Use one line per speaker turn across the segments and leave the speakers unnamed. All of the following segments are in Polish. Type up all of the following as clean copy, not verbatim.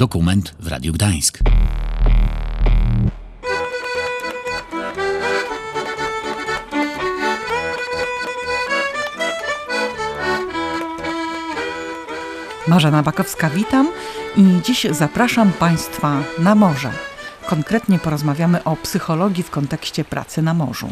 Dokument w Radiu Gdańsk.
Marzena Bakowska, witam i dziś zapraszam Państwa na morze. Konkretnie porozmawiamy o psychologii w kontekście pracy na morzu.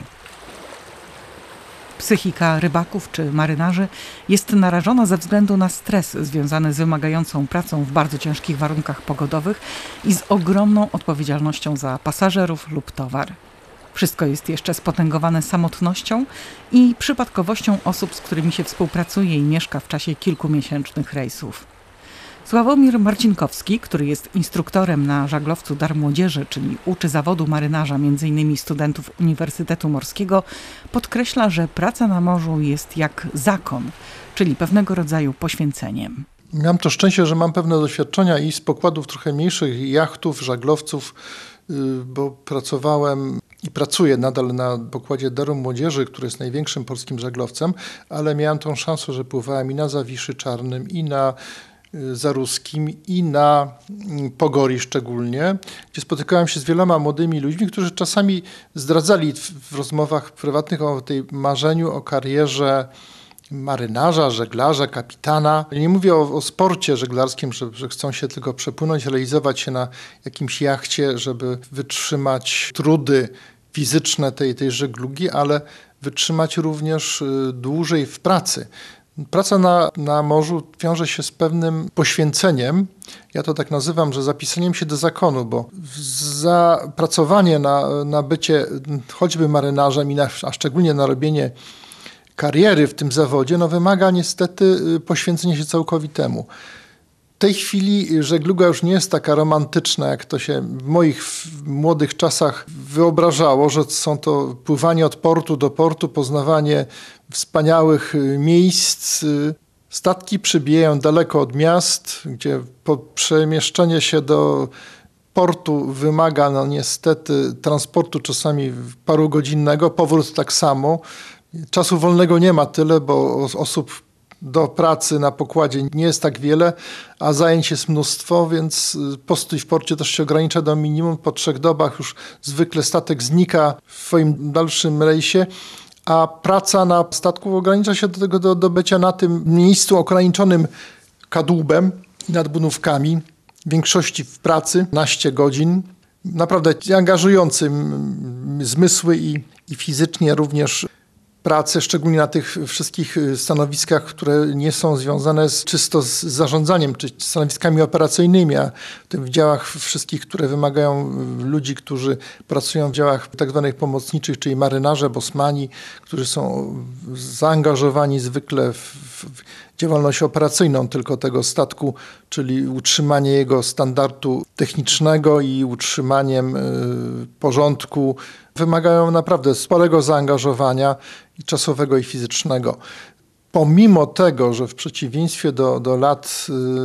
Psychika rybaków czy marynarzy jest narażona ze względu na stres związany z wymagającą pracą w bardzo ciężkich warunkach pogodowych i z ogromną odpowiedzialnością za pasażerów lub towar. Wszystko jest jeszcze spotęgowane samotnością i przypadkowością osób, z którymi się współpracuje i mieszka w czasie kilkumiesięcznych rejsów. Sławomir Marcinkowski, który jest instruktorem na żaglowcu Dar Młodzieży, czyli uczy zawodu marynarza m.in. studentów Uniwersytetu Morskiego, podkreśla, że praca na morzu jest jak zakon, czyli pewnego rodzaju poświęceniem.
Miałem to szczęście, że mam pewne doświadczenia i z pokładów trochę mniejszych jachtów, żaglowców, bo pracowałem i pracuję nadal na pokładzie Daru Młodzieży, który jest największym polskim żaglowcem, ale miałem tą szansę, że pływałem i na Zawiszy Czarnym, i na Zaruskim, i na Pogori szczególnie, gdzie spotykałem się z wieloma młodymi ludźmi, którzy czasami zdradzali w rozmowach prywatnych o tej marzeniu, o karierze marynarza, żeglarza, kapitana. Nie mówię o sporcie żeglarskim, że chcą się tylko przepłynąć, realizować się na jakimś jachcie, żeby wytrzymać trudy fizyczne tej żeglugi, ale wytrzymać również dłużej w pracy. Praca na morzu wiąże się z pewnym poświęceniem. Ja to tak nazywam, że zapisaniem się do zakonu, bo zapracowanie na bycie choćby marynarzem a szczególnie na robienie kariery w tym zawodzie, wymaga niestety poświęcenia się całkowitemu. W tej chwili żegluga już nie jest taka romantyczna, jak to się w moich młodych czasach wyobrażało, że są to pływanie od portu do portu, poznawanie wspaniałych miejsc. Statki przybijają daleko od miast, gdzie przemieszczenie się do portu wymaga niestety transportu czasami parugodzinnego, powrót tak samo. Czasu wolnego nie ma tyle, bo osób do pracy na pokładzie nie jest tak wiele, a zajęć jest mnóstwo, więc postój w porcie też się ogranicza do minimum. Po 3 dobach już zwykle statek znika w swoim dalszym rejsie, a praca na statku ogranicza się do tego do bycia na tym miejscu ograniczonym kadłubem i nadbudówkami. W większości w pracy 12 godzin. Naprawdę angażującym zmysły i fizycznie również pracę, szczególnie na tych wszystkich stanowiskach, które nie są związane czysto z zarządzaniem, czy stanowiskami operacyjnymi, a w tych działach wszystkich, które wymagają ludzi, którzy pracują w działach tak zwanych pomocniczych, czyli marynarze, bosmani, którzy są zaangażowani zwykle w działalność operacyjną tylko tego statku, czyli utrzymanie jego standardu technicznego i utrzymaniem porządku, wymagają naprawdę sporego zaangażowania i czasowego, i fizycznego. Pomimo tego, że w przeciwieństwie do lat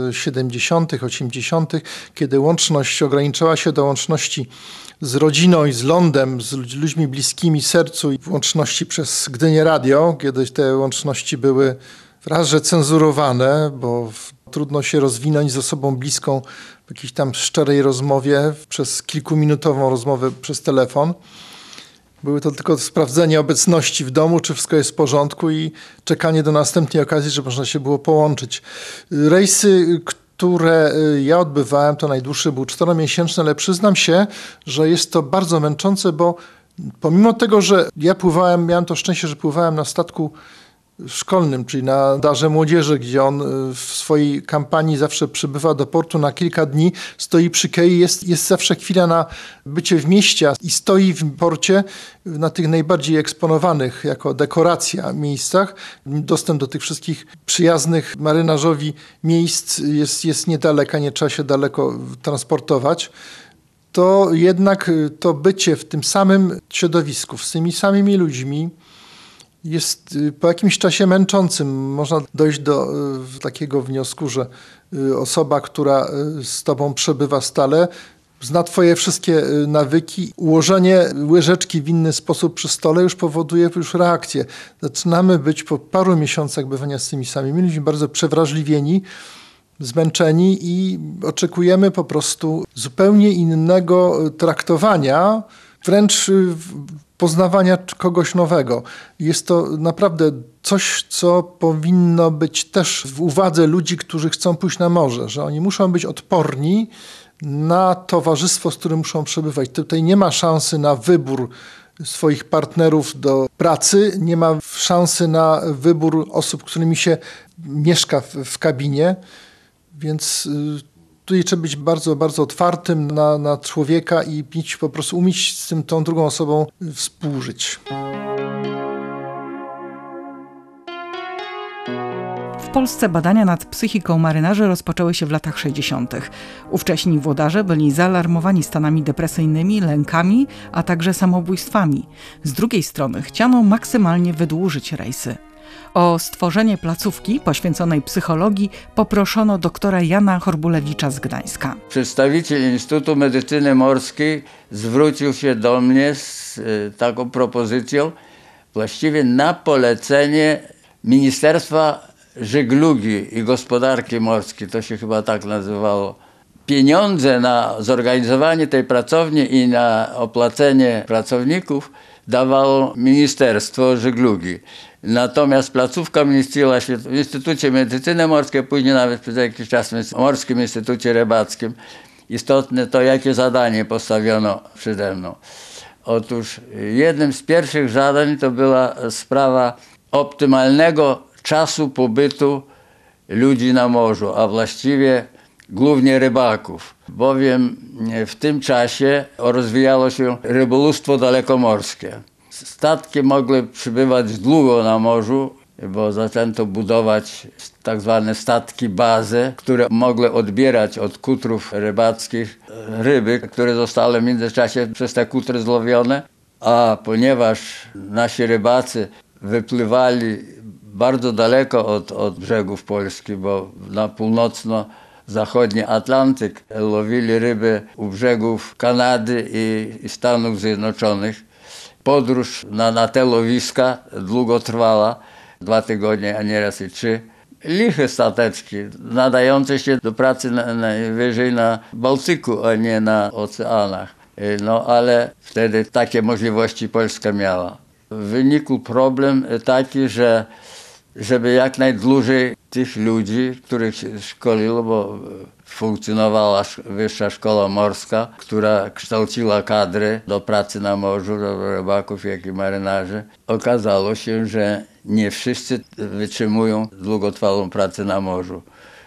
70., 80., kiedy łączność ograniczała się do łączności z rodziną i z lądem, z ludźmi bliskimi sercu i łączności przez Gdynię Radio, kiedyś te łączności były raz, że cenzurowane, bo trudno się rozwinąć z osobą bliską w jakiejś tam szczerej rozmowie, przez kilkuminutową rozmowę przez telefon. Były to tylko sprawdzenie obecności w domu, czy wszystko jest w porządku i czekanie do następnej okazji, żeby można się było połączyć. Rejsy, które ja odbywałem, to najdłuższy był 4-miesięczny, ale przyznam się, że jest to bardzo męczące, bo pomimo tego, że ja miałem to szczęście, że pływałem na statku szkolnym, czyli na Darze Młodzieży, gdzie on w swojej kampanii zawsze przybywa do portu na kilka dni, stoi przy kei, jest zawsze chwila na bycie w mieście i stoi w porcie na tych najbardziej eksponowanych jako dekoracja miejscach. Dostęp do tych wszystkich przyjaznych marynarzowi miejsc jest niedaleka, nie trzeba się daleko transportować. To jednak to bycie w tym samym środowisku, z tymi samymi ludźmi, jest po jakimś czasie męczącym. Można dojść do takiego wniosku, że osoba, która z tobą przebywa stale, zna twoje wszystkie nawyki. Ułożenie łyżeczki w inny sposób przy stole już powoduje reakcję. Zaczynamy być po paru miesiącach bywania z tymi samymi ludźmi bardzo przewrażliwieni zmęczeni i oczekujemy po prostu zupełnie innego traktowania, wręcz poznawania kogoś nowego. Jest to naprawdę coś, co powinno być też w uwadze ludzi, którzy chcą pójść na morze, że oni muszą być odporni na towarzystwo, z którym muszą przebywać. Tutaj nie ma szansy na wybór swoich partnerów do pracy, nie ma szansy na wybór osób, którymi się mieszka w kabinie, więc tutaj trzeba być bardzo, bardzo otwartym na człowieka i po prostu umieć z tą drugą osobą współżyć.
W Polsce badania nad psychiką marynarzy rozpoczęły się w latach 60. Ówcześni włodarze byli zaalarmowani stanami depresyjnymi, lękami, a także samobójstwami. Z drugiej strony chciano maksymalnie wydłużyć rejsy. O stworzenie placówki poświęconej psychologii poproszono doktora Jana Horbulewicza z Gdańska.
Przedstawiciel Instytutu Medycyny Morskiej zwrócił się do mnie z taką propozycją, właściwie na polecenie Ministerstwa Żeglugi i Gospodarki Morskiej, to się chyba tak nazywało. Pieniądze na zorganizowanie tej pracowni i na opłacenie pracowników dawało Ministerstwo Żeglugi. Natomiast placówka istniała w Instytucie Medycyny Morskiej, później nawet przez jakiś czas w Morskim Instytucie Rybackim. Istotne to, jakie zadanie postawiono przede mną. Otóż jednym z pierwszych zadań to była sprawa optymalnego czasu pobytu ludzi na morzu, a właściwie głównie rybaków, bowiem w tym czasie rozwijało się rybołówstwo dalekomorskie. Statki mogły przybywać długo na morzu, bo zaczęto budować tak zwane statki bazy, które mogły odbierać od kutrów rybackich ryby, które zostały w międzyczasie przez te kutry złowione, a ponieważ nasi rybacy wypływali bardzo daleko od brzegów Polski, bo na północno-zachodni Atlantyk łowili ryby u brzegów Kanady i Stanów Zjednoczonych. Podróż na te łowiska długo trwała, 2 tygodnie, a nieraz i 3. Liche stateczki, nadające się do pracy najwyżej na Bałtyku, a nie na oceanach. No ale wtedy takie możliwości Polska miała. Wynikł problem taki, że żeby jak najdłużej tych ludzi, których się szkoliło, bo funkcjonowała Wyższa Szkoła Morska, która kształciła kadry do pracy na morzu, do rybaków, jak i marynarzy. Okazało się, że nie wszyscy wytrzymują długotrwałą pracę na morzu.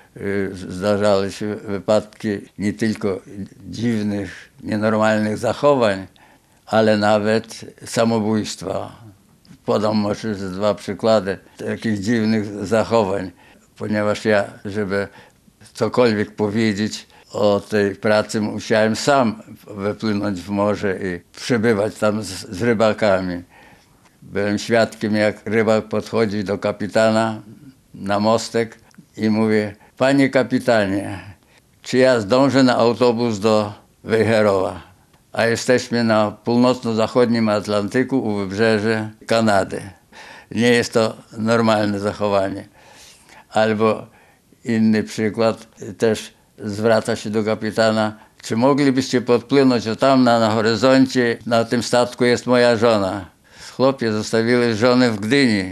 Zdarzały się wypadki nie tylko dziwnych, nienormalnych zachowań, ale nawet samobójstwa. Podam może 2 przykłady takich dziwnych zachowań, ponieważ ja, żeby cokolwiek powiedzieć o tej pracy, musiałem sam wypłynąć w morze i przebywać tam z rybakami. Byłem świadkiem, jak rybak podchodzi do kapitana na mostek i mówi: panie kapitanie, czy ja zdążę na autobus do Wejherowa? A jesteśmy na północno-zachodnim Atlantyku u wybrzeży Kanady. Nie jest to normalne zachowanie. Albo inny przykład, też zwraca się do kapitana: czy moglibyście podpłynąć, o tam na horyzoncie, na tym statku jest moja żona. Chłopie, zostawiłeś żonę w Gdyni.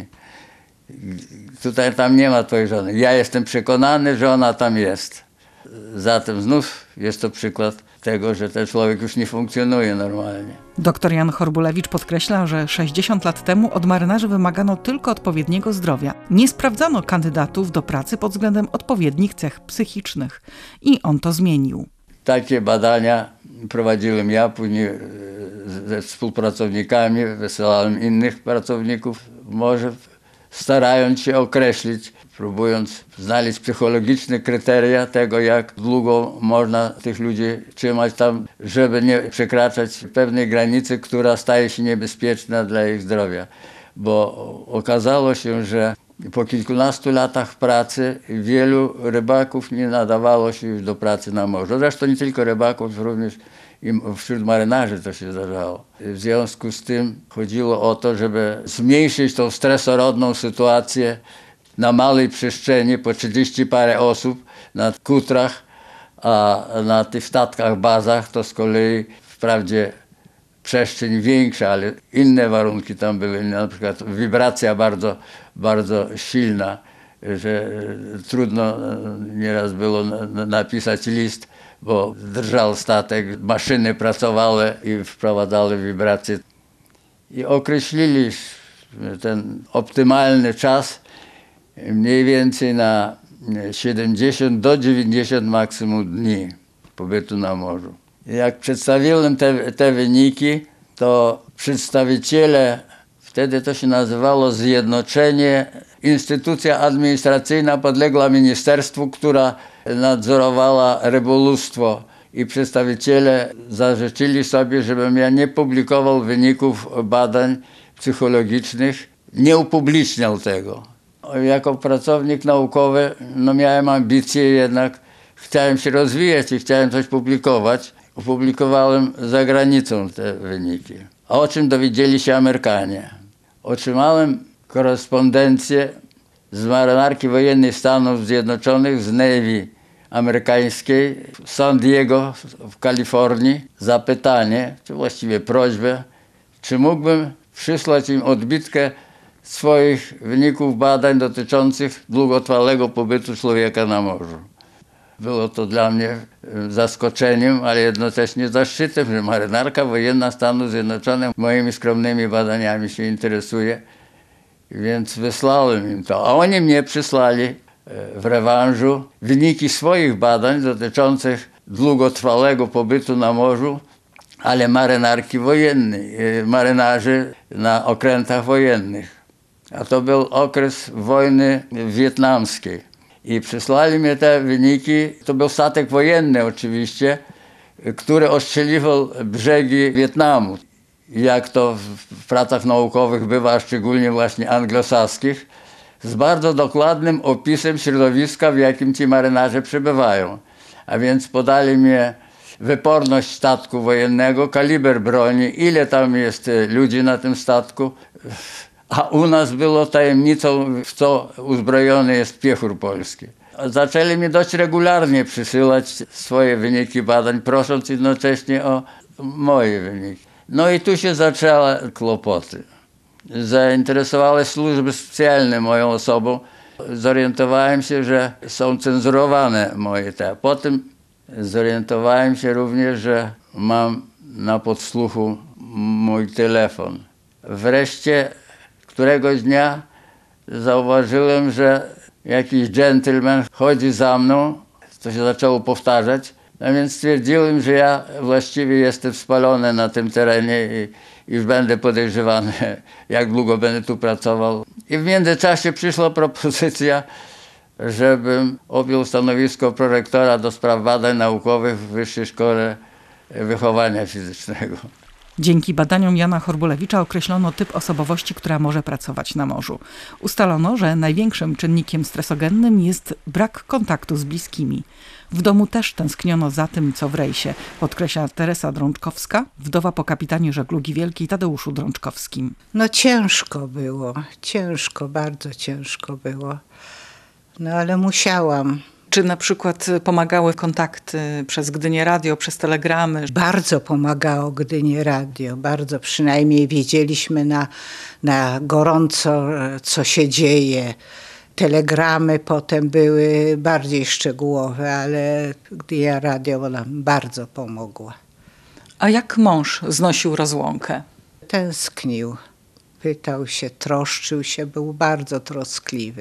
Tam nie ma twojej żony. Ja jestem przekonany, że ona tam jest. Zatem znów jest to przykład tego, że ten człowiek już nie funkcjonuje normalnie.
Dr Jan Horbulewicz podkreśla, że 60 lat temu od marynarzy wymagano tylko odpowiedniego zdrowia. Nie sprawdzano kandydatów do pracy pod względem odpowiednich cech psychicznych. I on to zmienił.
Takie badania prowadziłem ja, później ze współpracownikami, wysyłałem innych pracowników w morze, starając się określić, próbując znaleźć psychologiczne kryteria tego, jak długo można tych ludzi trzymać tam, żeby nie przekraczać pewnej granicy, która staje się niebezpieczna dla ich zdrowia. Bo okazało się, że po kilkunastu latach pracy wielu rybaków nie nadawało się już do pracy na morzu. Zresztą nie tylko rybaków, również i wśród marynarzy to się zdarzało. W związku z tym chodziło o to, żeby zmniejszyć tą stresorodną sytuację na małej przestrzeni, po 30 parę osób, na kutrach, a na tych statkach, bazach to z kolei wprawdzie przestrzeń większa, ale inne warunki tam były, na przykład wibracja bardzo, bardzo silna, że trudno nieraz było napisać list, bo drżał statek, maszyny pracowały i wprowadzały wibracje. I określili ten optymalny czas mniej więcej na 70 do 90 maksimum dni pobytu na morzu. Jak przedstawiłem te wyniki, to przedstawiciele, wtedy to się nazywało Zjednoczenie, instytucja administracyjna podległa ministerstwu, która nadzorowała rybołówstwo, i przedstawiciele zażyczyli sobie, żebym ja nie publikował wyników badań psychologicznych, nie upubliczniał tego. Jako pracownik naukowy miałem ambicje jednak, chciałem się rozwijać i chciałem coś publikować. Opublikowałem za granicą te wyniki. A o czym dowiedzieli się Amerykanie? Otrzymałem korespondencję z marynarki wojennej Stanów Zjednoczonych, z Navy amerykańskiej, w San Diego w Kalifornii, zapytanie, czy właściwie prośbę, czy mógłbym przysłać im odbitkę swoich wyników badań dotyczących długotrwałego pobytu człowieka na morzu. Było to dla mnie zaskoczeniem, ale jednocześnie zaszczytem, że marynarka wojenna Stanów Zjednoczonych moimi skromnymi badaniami się interesuje, więc wysłałem im to. A oni mnie przysłali w rewanżu wyniki swoich badań dotyczących długotrwałego pobytu na morzu, ale marynarki wojennej, marynarzy na okrętach wojennych. A to był okres wojny wietnamskiej. I przysłali mi te wyniki, to był statek wojenny oczywiście, który ostrzeliwał brzegi Wietnamu. Jak to w pracach naukowych bywa, szczególnie właśnie anglosaskich, z bardzo dokładnym opisem środowiska, w jakim ci marynarze przebywają. A więc podali mi wyporność statku wojennego, kaliber broni, ile tam jest ludzi na tym statku. A u nas było tajemnicą, w co uzbrojony jest piechur polski. Zaczęli mi dość regularnie przysyłać swoje wyniki badań, prosząc jednocześnie o moje wyniki. No i tu się zaczęły kłopoty. Zainteresowały służby specjalne moją osobą. Zorientowałem się, że są cenzurowane moje te. Potem zorientowałem się również, że mam na podsłuchu mój telefon. Wreszcie któregoś dnia zauważyłem, że jakiś dżentelmen chodzi za mną, to się zaczęło powtarzać, a więc stwierdziłem, że ja właściwie jestem spalony na tym terenie i już będę podejrzewany, jak długo będę tu pracował. I w międzyczasie przyszła propozycja, żebym objął stanowisko prorektora do spraw badań naukowych w Wyższej Szkole Wychowania Fizycznego.
Dzięki badaniom Jana Horbulewicza określono typ osobowości, która może pracować na morzu. Ustalono, że największym czynnikiem stresogennym jest brak kontaktu z bliskimi. W domu też tęskniono za tym, co w rejsie, podkreśla Teresa Drączkowska, wdowa po kapitanie żeglugi wielkiej Tadeuszu Drączkowskim.
No ciężko było, bardzo ciężko było. No ale musiałam.
Czy na przykład pomagały kontakty przez Gdynię Radio, przez telegramy?
Bardzo pomagało Gdynię Radio, bardzo. Przynajmniej wiedzieliśmy na gorąco, co się dzieje. Telegramy potem były bardziej szczegółowe, ale Gdynia Radio nam bardzo pomogła.
A jak mąż znosił rozłąkę?
Tęsknił, pytał się, troszczył się, był bardzo troskliwy.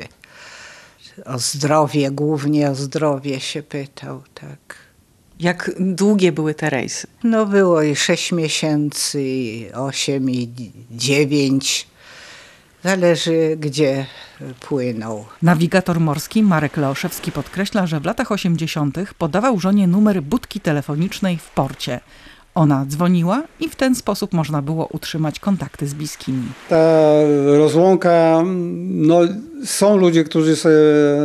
O zdrowie, głównie o zdrowie się pytał, tak.
Jak długie były te rejsy?
No było i 6 miesięcy, i 8, i 9. Zależy, gdzie płynął.
Nawigator morski Marek Leoszewski podkreśla, że w latach 80. podawał żonie numer budki telefonicznej w porcie. Ona dzwoniła i w ten sposób można było utrzymać kontakty z bliskimi.
Ta rozłąka, no są ludzie, którzy sobie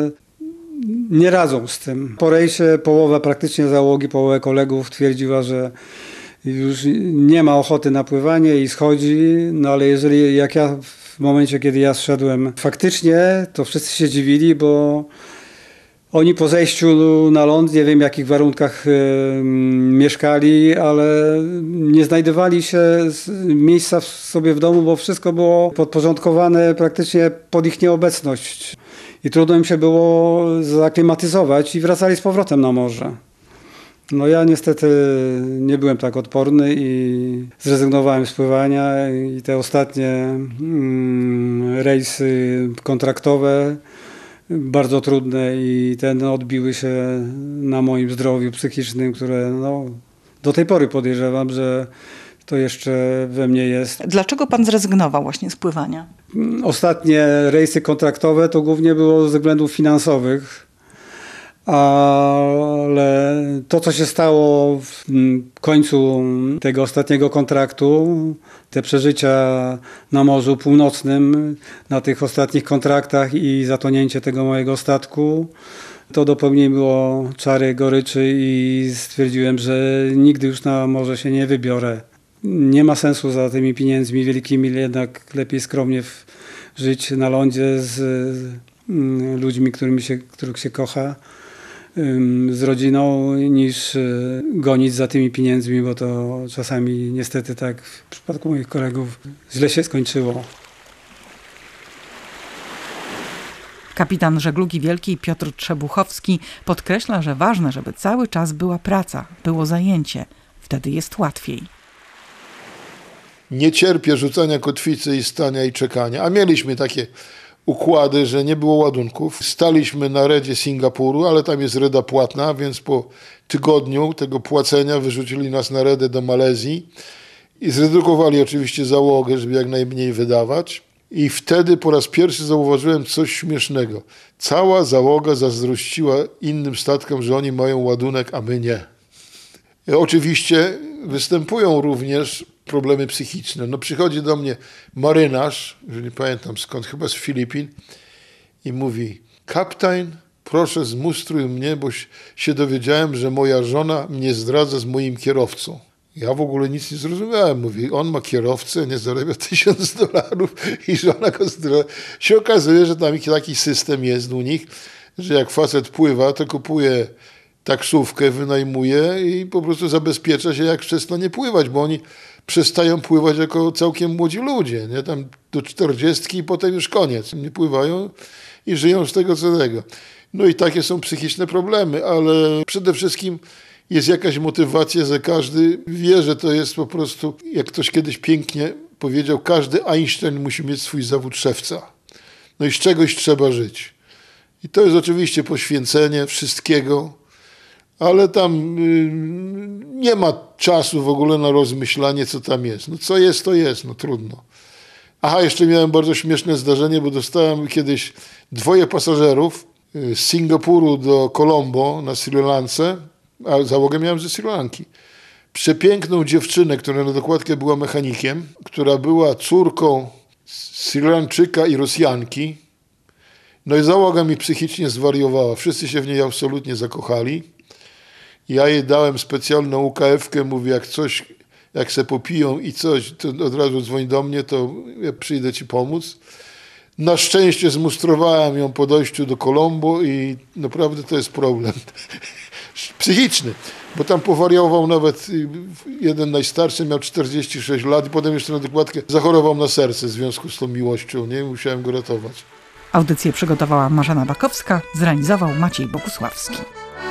nie radzą z tym. Po rejsie połowa praktycznie załogi, połowa kolegów twierdziła, że już nie ma ochoty na pływanie i schodzi, no ale jeżeli jak ja w momencie, kiedy ja zszedłem, faktycznie to wszyscy się dziwili, bo Oni po zejściu na ląd, nie wiem w jakich warunkach mieszkali, ale nie znajdowali się miejsca sobie w domu, bo wszystko było podporządkowane praktycznie pod ich nieobecność. I trudno im się było zaklimatyzować i wracali z powrotem na morze. No ja niestety nie byłem tak odporny i zrezygnowałem z pływania i te ostatnie rejsy kontraktowe bardzo trudne i odbiły się na moim zdrowiu psychicznym, które do tej pory podejrzewam, że to jeszcze we mnie jest.
Dlaczego pan zrezygnował właśnie z pływania?
Ostatnie rejsy kontraktowe to głównie było ze względów finansowych, ale to, co się stało w końcu tego ostatniego kontraktu, te przeżycia na Morzu Północnym, na tych ostatnich kontraktach i zatonięcie tego mojego statku, to dopełniło czary goryczy i stwierdziłem, że nigdy już na morze się nie wybiorę. Nie ma sensu za tymi pieniędzmi wielkimi, jednak lepiej skromnie żyć na lądzie z ludźmi, których się kocha, z rodziną, niż gonić za tymi pieniędzmi, bo to czasami niestety tak w przypadku moich kolegów źle się skończyło.
Kapitan żeglugi wielkiej Piotr Trzebuchowski podkreśla, że ważne, żeby cały czas była praca, było zajęcie. Wtedy jest łatwiej.
Nie cierpię rzucania kotwicy i stania i czekania. A mieliśmy takie układy, że nie było ładunków. Staliśmy na redzie Singapuru, ale tam jest reda płatna, więc po tygodniu tego płacenia wyrzucili nas na redę do Malezji i zredukowali oczywiście załogę, żeby jak najmniej wydawać. I wtedy po raz pierwszy zauważyłem coś śmiesznego. Cała załoga zazdrościła innym statkom, że oni mają ładunek, a my nie. I oczywiście występują również problemy psychiczne. No przychodzi do mnie marynarz, że nie pamiętam skąd, chyba z Filipin, i mówi: kapitan, proszę zmustruj mnie, bo się dowiedziałem, że moja żona mnie zdradza z moim kierowcą. Ja w ogóle nic nie zrozumiałem. Mówi, on ma kierowcę, nie zarabia $1000 i żona go zdradza. Się okazuje, że tam taki system jest u nich, że jak facet pływa, to kupuje taksówkę, wynajmuje i po prostu zabezpiecza się, jak przestanie pływać, bo oni przestają pływać jako całkiem młodzi ludzie, nie? Tam do 40 i potem już koniec. Nie pływają i żyją z tego co tego. No i takie są psychiczne problemy, ale przede wszystkim jest jakaś motywacja, że każdy wie, że to jest po prostu, jak ktoś kiedyś pięknie powiedział, każdy Einstein musi mieć swój zawód szewca. No i z czegoś trzeba żyć. I to jest oczywiście poświęcenie wszystkiego, ale tam nie ma czasu w ogóle na rozmyślanie, co tam jest. No co jest, to jest, no trudno. Aha, jeszcze miałem bardzo śmieszne zdarzenie, bo dostałem kiedyś 2 pasażerów z Singapuru do Colombo na Sri Lance, a załogę miałem ze Sri Lanki. Przepiękną dziewczynę, która na dokładkę była mechanikiem, która była córką Sri Lanczyka i Rosjanki. No i załoga mi psychicznie zwariowała. Wszyscy się w niej absolutnie zakochali. Ja jej dałem specjalną UKF-kę, mówię, jak se popiją i coś, to od razu dzwoń do mnie, to ja przyjdę ci pomóc. Na szczęście zmustrowałem ją po dojściu do Colombo i naprawdę to jest problem psychiczny, bo tam powariował nawet jeden najstarszy, miał 46 lat i potem jeszcze na dokładkę zachorował na serce w związku z tą miłością, nie? Musiałem go ratować.
Audycję przygotowała Marzena Bakowska, zrealizował Maciej Bogusławski.